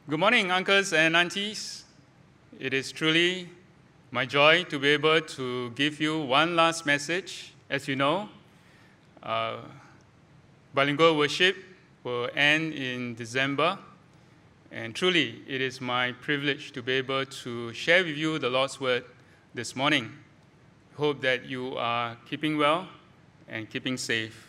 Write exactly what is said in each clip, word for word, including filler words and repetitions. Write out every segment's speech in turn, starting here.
Good morning, uncles and aunties. It is truly my joy to be able to give you one last message. As you know, uh, bilingual worship will end in December, and truly it is my privilege to be able to share with you the Lord's Word this morning. Hope that you are keeping well and keeping safe.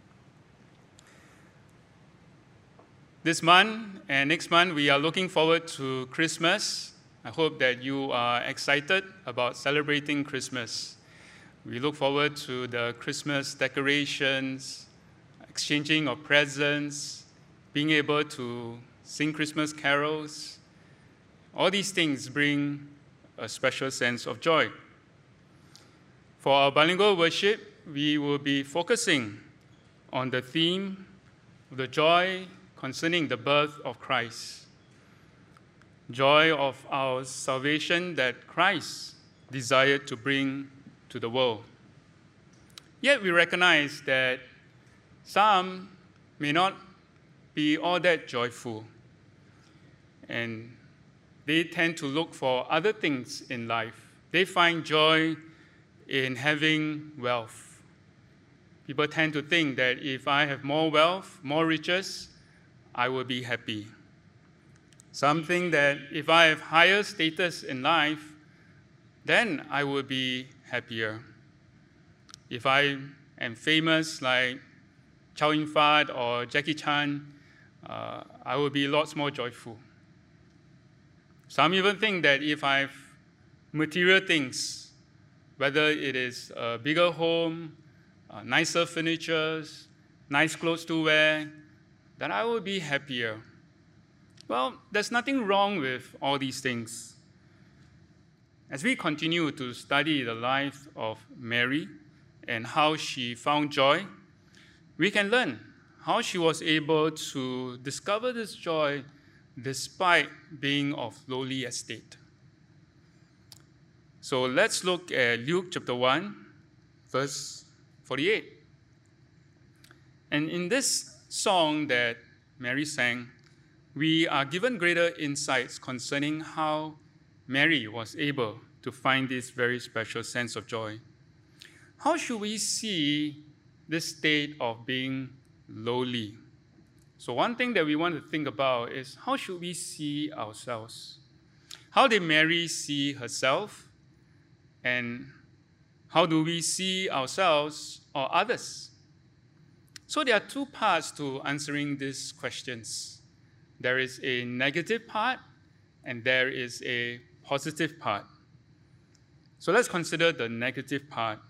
This month and next month, we are looking forward to Christmas. I hope that you are excited about celebrating Christmas. We look forward to the Christmas decorations, exchanging of presents, being able to sing Christmas carols. All these things bring a special sense of joy. For our bilingual worship, we will be focusing on the theme of the joy concerning the birth of Christ, joy of our salvation that Christ desired to bring to the world. Yet we recognize that some may not be all that joyful, and they tend to look for other things in life. They find joy in having wealth. People tend to think that if I have more wealth, more riches, I will be happy. Something that if I have higher status in life, then I will be happier. If I am famous like Chow Yun-fat or Jackie Chan, uh, I will be lots more joyful. Some even think that if I have material things, whether it is a bigger home, uh, nicer furniture, nice clothes to wear, that I will be happier. Well, there's nothing wrong with all these things. As we continue to study the life of Mary and how she found joy, we can learn how she was able to discover this joy despite being of lowly estate. So let's look at Luke chapter one, verse forty-eight. And in this song that Mary sang, we are given greater insights concerning how Mary was able to find this very special sense of joy. How should we see this state of being lowly? So one thing that we want to think about is how should we see ourselves? How did Mary see herself? And how do we see ourselves or others? So there are two parts to answering these questions. There is a negative part, and there is a positive part. So let's consider the negative part.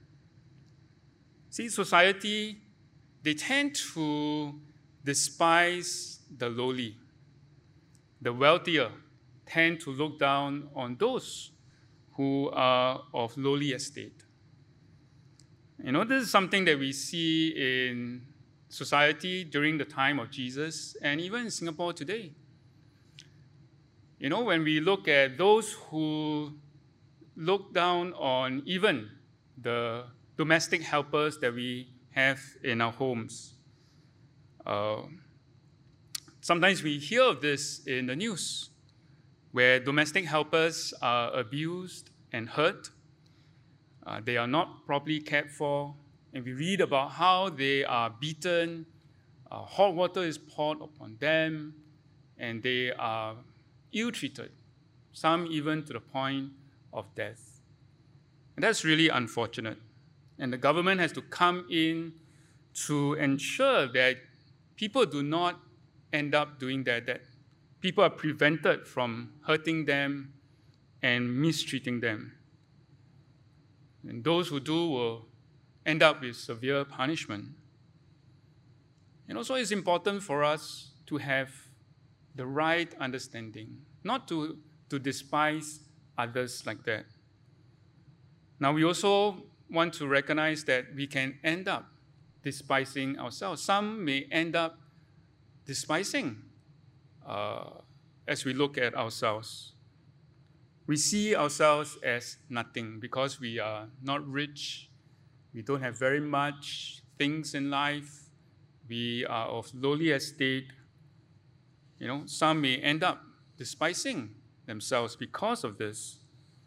See, society, they tend to despise the lowly. The wealthier tend to look down on those who are of lowly estate. You know, this is something that we see in society during the time of Jesus and even in Singapore today. You know, when we look at those who look down on even the domestic helpers that we have in our homes, uh, sometimes we hear of this in the news, where domestic helpers are abused and hurt. Uh, they are not properly cared for, and we read about how they are beaten, uh, hot water is poured upon them, and they are ill-treated, some even to the point of death. And that's really unfortunate. And the government has to come in to ensure that people do not end up doing that, that people are prevented from hurting them and mistreating them. And those who do will end up with severe punishment. And also it's important for us to have the right understanding, not to, to despise others like that. Now we also want to recognize that we can end up despising ourselves. Some may end up despising uh, as we look at ourselves. We see ourselves as nothing because we are not rich, we don't have very much things in life, we are of lowly estate. You know, some may end up despising themselves because of this.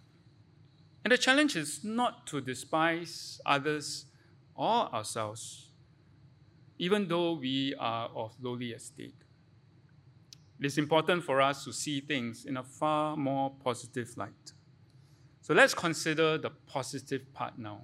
And the challenge is not to despise others or ourselves, even though we are of lowly estate. It is important for us to see things in a far more positive light. So let's consider the positive part now.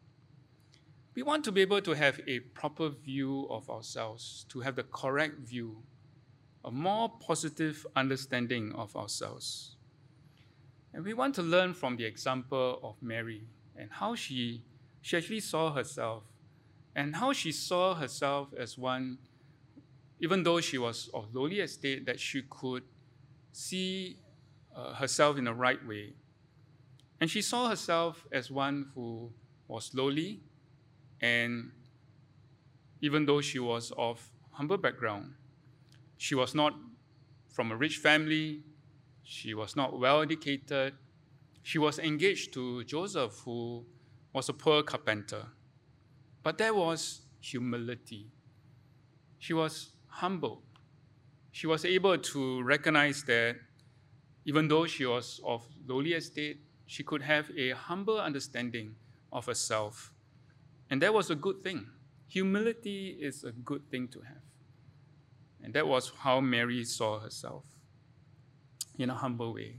We want to be able to have a proper view of ourselves, to have the correct view, a more positive understanding of ourselves. And we want to learn from the example of Mary and how she, she actually saw herself, and how she saw herself as one, even though she was of lowly estate, that she could see uh, herself in the right way. And she saw herself as one who was lowly, and even though she was of humble background, she was not from a rich family, she was not well educated, she was engaged to Joseph, who was a poor carpenter. But there was humility. She was humble. She was able to recognize that even though she was of lowly estate, she could have a humble understanding of herself. And that was a good thing. Humility is a good thing to have. And that was how Mary saw herself, in a humble way.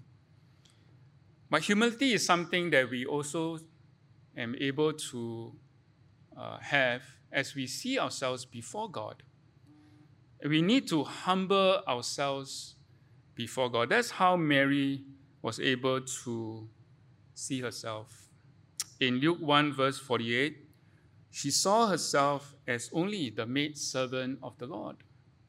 But humility is something that we also am able to uh, have as we see ourselves before God. We need to humble ourselves before God. That's how Mary was able to see herself. In Luke one, verse forty-eight, she saw herself as only the maidservant of the Lord.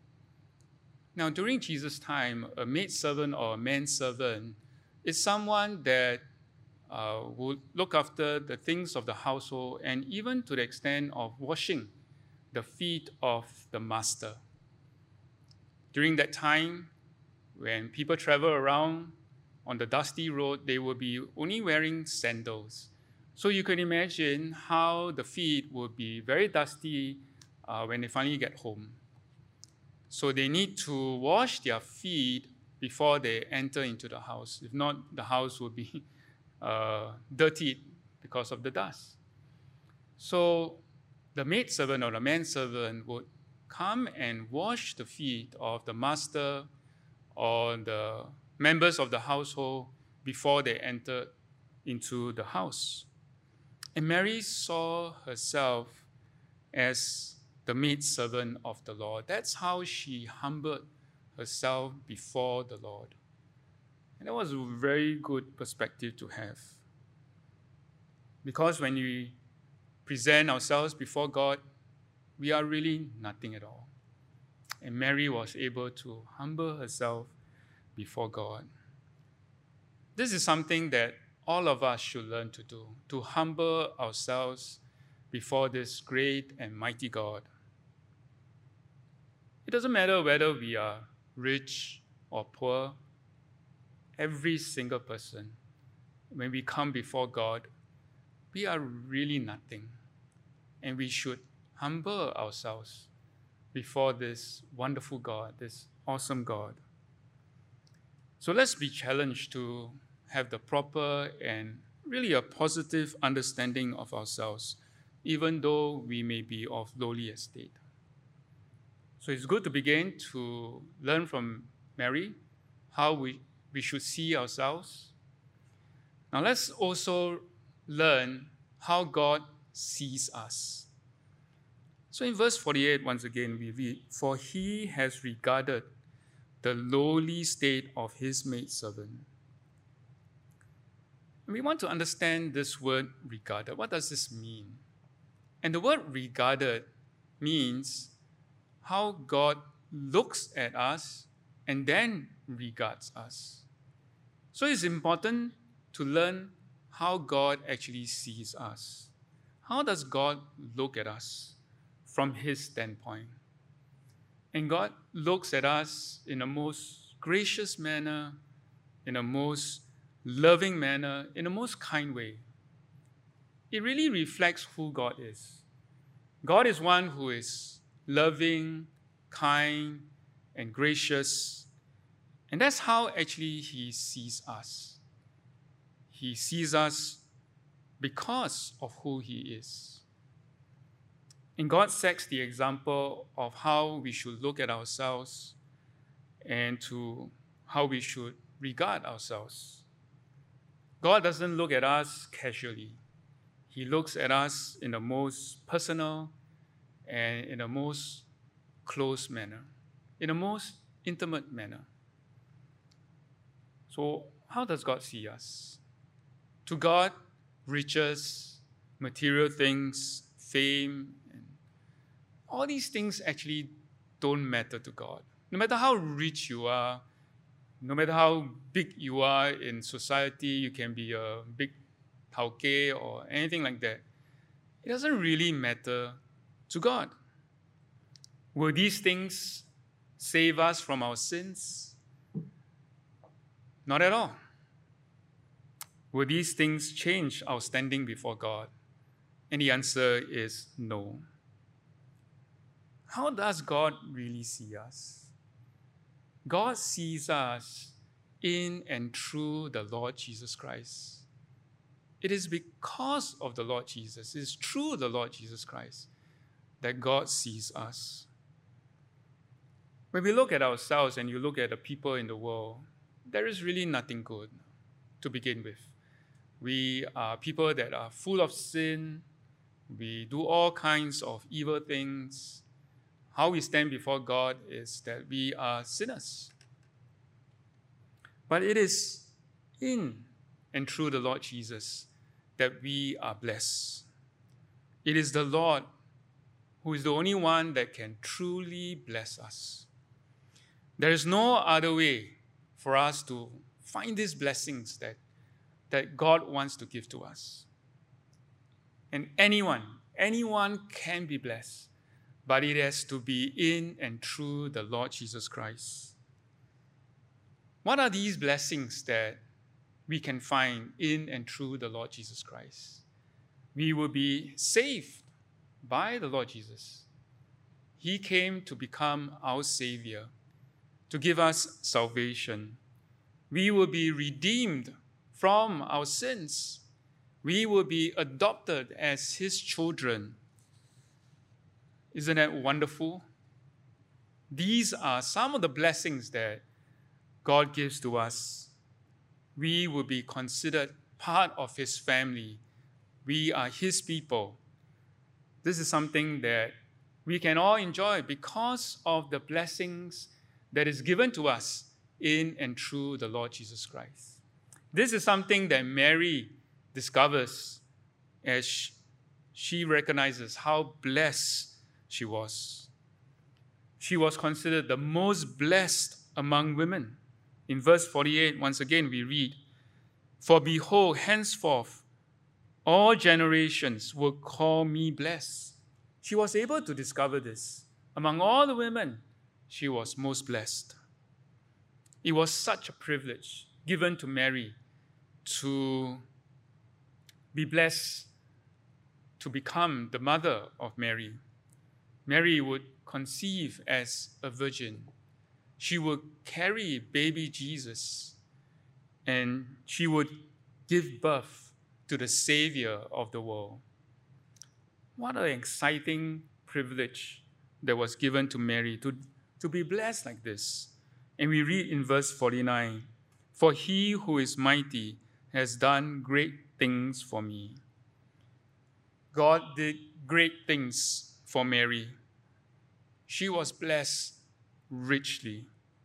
Now, during Jesus' time, a maidservant or a manservant is someone that uh, would look after the things of the household, and even to the extent of washing the feet of the master. During that time, when people travel around on the dusty road, they will be only wearing sandals. So you can imagine how the feet will be very dusty uh, when they finally get home. So they need to wash their feet before they enter into the house. If not, the house will be uh, dirtied because of the dust. So the maidservant or the manservant would come and wash the feet of the master or the members of the household before they entered into the house. And Mary saw herself as the maidservant of the Lord. That's how she humbled herself before the Lord. And that was a very good perspective to have. Because when we present ourselves before God, we are really nothing at all. And Mary was able to humble herself before God. This is something that all of us should learn to do, to humble ourselves before this great and mighty God. It doesn't matter whether we are rich or poor. Every single person, when we come before God, we are really nothing. And we should humble ourselves before this wonderful God, this awesome God. So let's be challenged to have the proper and really a positive understanding of ourselves, even though we may be of lowly estate. So it's good to begin to learn from Mary how we, we should see ourselves. Now let's also learn how God sees us. So in verse forty-eight, once again, we read, "For he has regarded the lowly state of his maidservant." And we want to understand this word regarded. What does this mean? And the word regarded means how God looks at us and then regards us. So it's important to learn how God actually sees us. How does God look at us from his standpoint? And God looks at us in a most gracious manner, in a most loving manner, in a most kind way. It really reflects who God is. God is one who is loving, kind, and gracious And that's how actually he sees us. He sees us because of who he is. And God sets the example of how we should look at ourselves and to how we should regard ourselves. God doesn't look at us casually. He looks at us in the most personal and in the most close manner, in the most intimate manner. So how does God see us? To God, riches, material things, fame, and all these things actually don't matter to God. No matter how rich you are, no matter how big you are in society, you can be a big tauke or anything like that. It doesn't really matter to God. Will these things save us from our sins? Not at all. Will these things change our standing before God? And the answer is no. How does God really see us? God sees us in and through the Lord Jesus Christ. It is because of the Lord Jesus, it is through the Lord Jesus Christ that God sees us. When we look at ourselves and you look at the people in the world, there is really nothing good to begin with. We are people that are full of sin. We do all kinds of evil things. How we stand before God is that we are sinners. But it is in and through the Lord Jesus that we are blessed. It is the Lord who is the only one that can truly bless us. There is no other way for us to find these blessings that, that God wants to give to us. And anyone, anyone can be blessed, but it has to be in and through the Lord Jesus Christ. What are these blessings that we can find in and through the Lord Jesus Christ? We will be saved by the Lord Jesus. He came to become our Savior, to give us salvation. We will be redeemed from our sins. We will be adopted as His children. Isn't that wonderful? These are some of the blessings that God gives to us. We will be considered part of His family. We are His people. This is something that we can all enjoy because of the blessings that is given to us in and through the Lord Jesus Christ. This is something that Mary discovers as she recognizes how blessed she was. She was considered the most blessed among women. In verse forty-eight, once again we read, "For behold, henceforth all generations will call me blessed." She was able to discover this. Among all the women, she was most blessed. It was such a privilege given to Mary to be blessed to become the mother of Mary. Mary would conceive as a virgin. She would carry baby Jesus, and she would give birth to the Savior of the world. What an exciting privilege that was given to Mary to, to be blessed like this. And we read in verse forty-nine, "For he who is mighty has done great things for me." God did great things for Mary. She was blessed richly.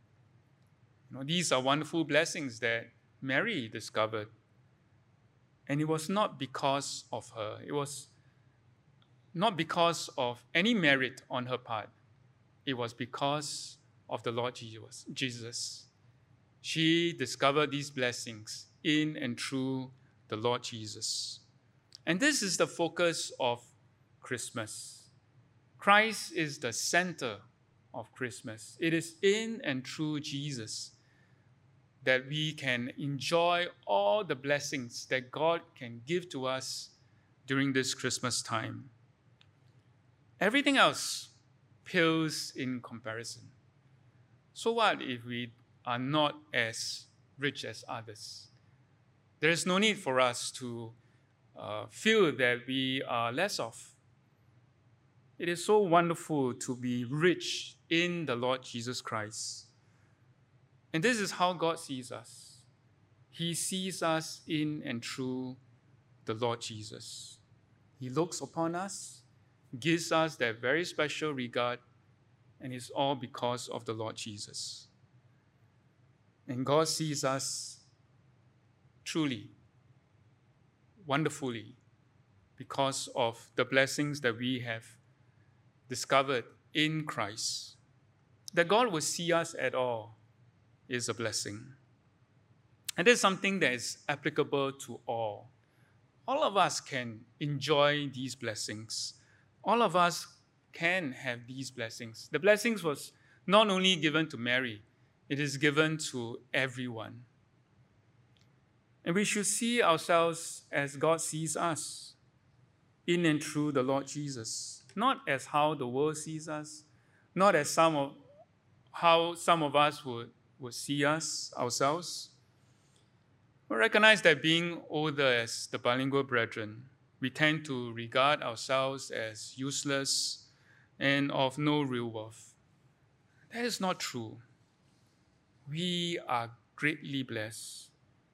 You know, these are wonderful blessings that Mary discovered. And it was not because of her. It was not because of any merit on her part. It was because of the Lord Jesus. She discovered these blessings in and through the Lord Jesus. And this is the focus of Christmas. Christ is the center of Christmas. It is in and through Jesus that we can enjoy all the blessings that God can give to us during this Christmas time. Everything else pales in comparison. So what if we are not as rich as others. There is no need for us to uh, feel that we are less off. It is so wonderful to be rich in the Lord Jesus Christ. And this is how God sees us. He sees us in and through the Lord Jesus. He looks upon us, gives us that very special regard, and it's all because of the Lord Jesus. And God sees us truly, wonderfully, because of the blessings that we have discovered in Christ. That God will see us at all is a blessing. And it's something that is applicable to all. All of us can enjoy these blessings. All of us can have these blessings. The blessings was not only given to Mary, it is given to everyone. And we should see ourselves as God sees us, in and through the Lord Jesus, not as how the world sees us, not as some of how some of us would, would see us ourselves. We recognize that being older as the bilingual brethren, we tend to regard ourselves as useless and of no real worth. That is not true. We are greatly blessed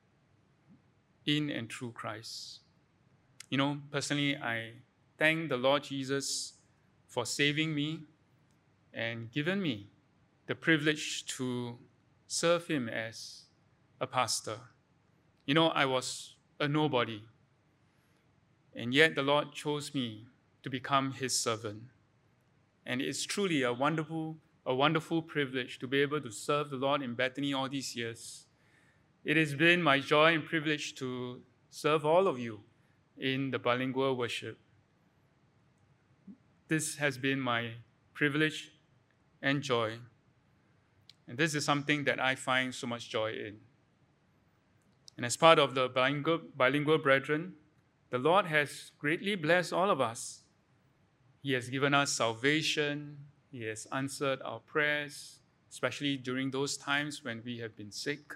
in and through Christ. You know, personally, I thank the Lord Jesus for saving me and giving me the privilege to serve him as a pastor. You know, I was a nobody, and yet the Lord chose me to become his servant. And it's truly a wonderful, a wonderful privilege to be able to serve the Lord in Bethany all these years. It has been my joy and privilege to serve all of you in the bilingual worship. This has been my privilege and joy. And this is something that I find so much joy in. And as part of the bilingual, bilingual brethren, the Lord has greatly blessed all of us. He has given us salvation. He has answered our prayers, especially during those times when we have been sick.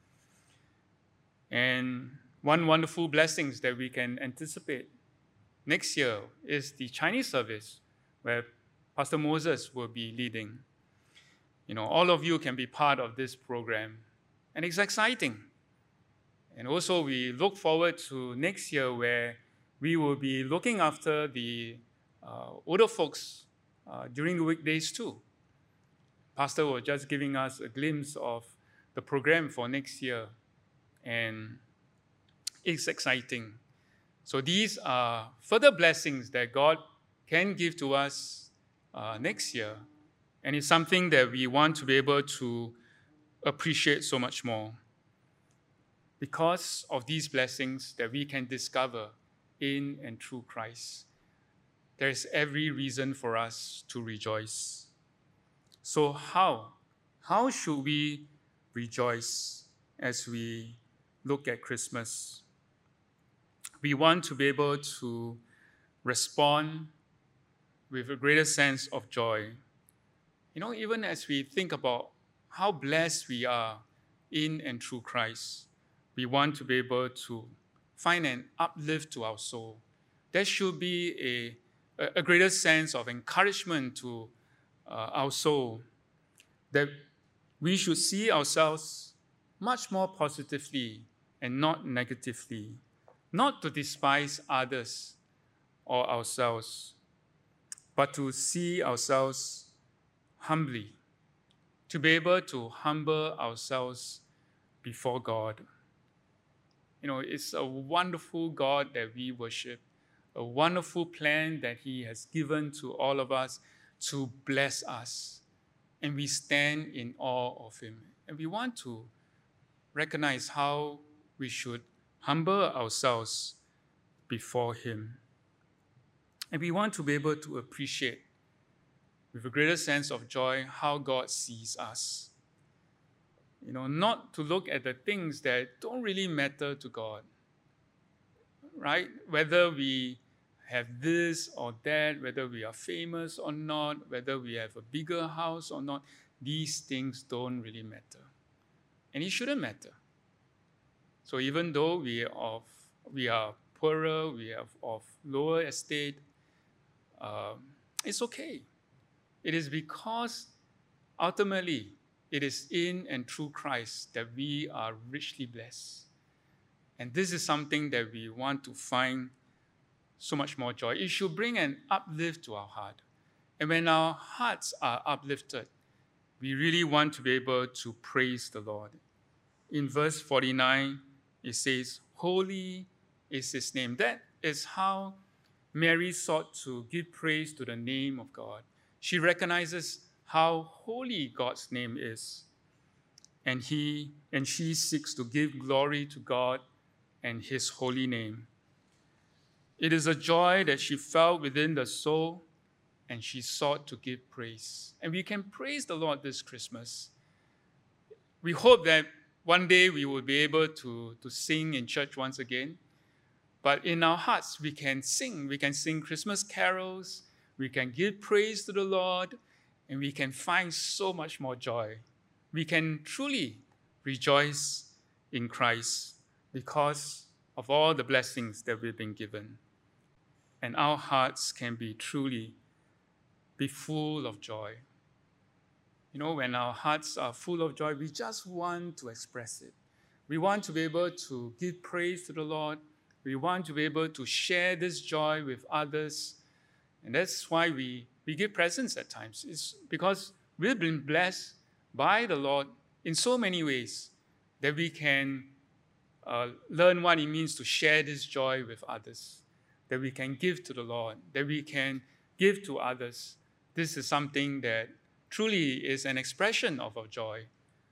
And one wonderful blessing that we can anticipate next year is the Chinese service, where Pastor Moses will be leading. You know, all of you can be part of this program, and it's exciting. And also, we look forward to next year, where we will be looking after the uh, older folks uh, during the weekdays too. Pastor was just giving us a glimpse of the program for next year, and it's exciting. So these are further blessings that God can give to us uh, next year, and it's something that we want to be able to appreciate so much more. Because of these blessings that we can discover in and through Christ, there is every reason for us to rejoice. So how? How should we rejoice as we look at Christmas? We want to be able to respond with a greater sense of joy. You know, even as we think about how blessed we are in and through Christ, we want to be able to find an uplift to our soul. There should be a, a greater sense of encouragement to uh, our soul, that we should see ourselves much more positively and not negatively, not to despise others or ourselves, but to see ourselves humbly, to be able to humble ourselves before God. You know, it's a wonderful God that we worship, a wonderful plan that he has given to all of us to bless us. And we stand in awe of him. And we want to recognize how we should humble ourselves before him. And we want to be able to appreciate with a greater sense of joy how God sees us. You know, not to look at the things that don't really matter to God, right? Whether we have this or that, whether we are famous or not, whether we have a bigger house or not, these things don't really matter. and it shouldn't matter. So even though we are of, we are poorer, we are of lower estate, um, it's okay. It is because ultimately it is in and through Christ that we are richly blessed. And this is something that we want to find so much more joy. It should bring an uplift to our heart. And when our hearts are uplifted, we really want to be able to praise the Lord. In verse forty-nine, it says, "Holy is his name." That is how Mary sought to give praise to the name of God. She recognizes how holy God's name is. And he and she seeks to give glory to God and his holy name. It is a joy that she felt within the soul, and she sought to give praise. And we can praise the Lord this Christmas. We hope that one day we will be able to, to sing in church once again. But in our hearts, we can sing. We can sing Christmas carols. We can give praise to the Lord. And we can find so much more joy. We can truly rejoice in Christ because of all the blessings that we've been given. And our hearts can be truly be full of joy. You know, when our hearts are full of joy, we just want to express it. We want to be able to give praise to the Lord. We want to be able to share this joy with others. And that's why we, we give presents at times. It's because we've been blessed by the Lord in so many ways that we can uh, learn what it means to share this joy with others, that we can give to the Lord, that we can give to others. This is something that truly is an expression of our joy.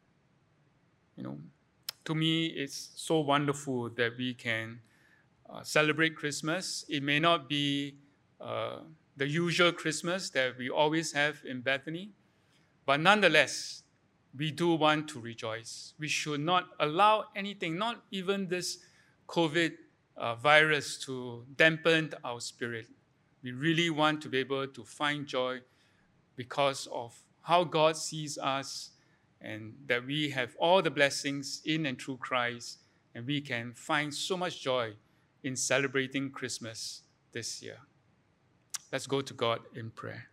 You know, to me, it's so wonderful that we can uh, celebrate Christmas. It may not be uh, the usual Christmas that we always have in Bethany, but nonetheless, we do want to rejoice. We should not allow anything, not even this COVID uh, virus, to dampen our spirit. We really want to be able to find joy because of how God sees us, and that we have all the blessings in and through Christ, and we can find so much joy in celebrating Christmas this year. Let's go to God in prayer.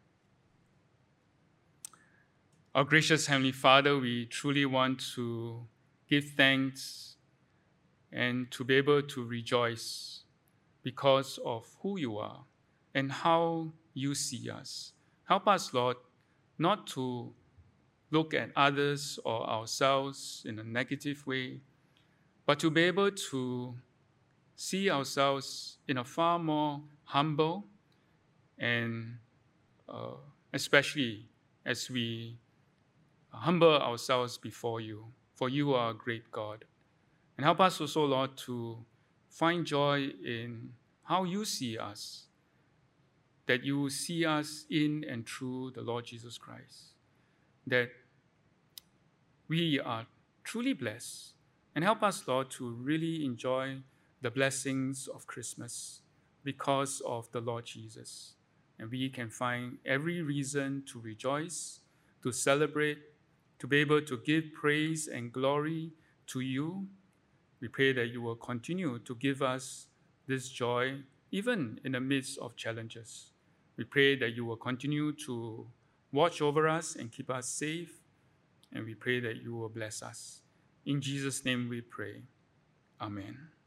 Our gracious Heavenly Father, we truly want to give thanks and to be able to rejoice because of who you are and how you see us. Help us, Lord, not to look at others or ourselves in a negative way, but to be able to see ourselves in a far more humble and uh, especially as we humble ourselves before you, for you are a great God. And help us also, Lord, to find joy in how you see us, that you see us in and through the Lord Jesus Christ, that we are truly blessed. And help us, Lord, to really enjoy the blessings of Christmas because of the Lord Jesus. And we can find every reason to rejoice, to celebrate, to be able to give praise and glory to you. We pray that you will continue to give us this joy, even in the midst of challenges. We pray that you will continue to watch over us and keep us safe, and we pray that you will bless us. In Jesus' name we pray. Amen.